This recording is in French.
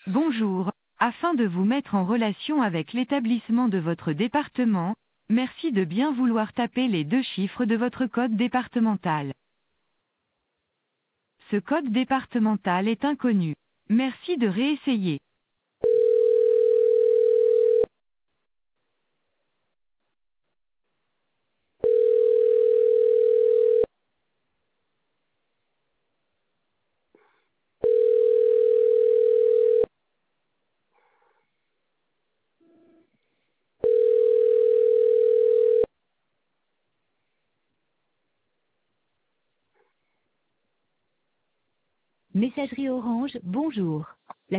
Bonjour. Afin de vous mettre en relation avec l'établissement de votre département, merci de bien vouloir taper les 2 chiffres de votre code départemental. Ce code départemental est inconnu. Merci de réessayer. Messagerie Orange, bonjour.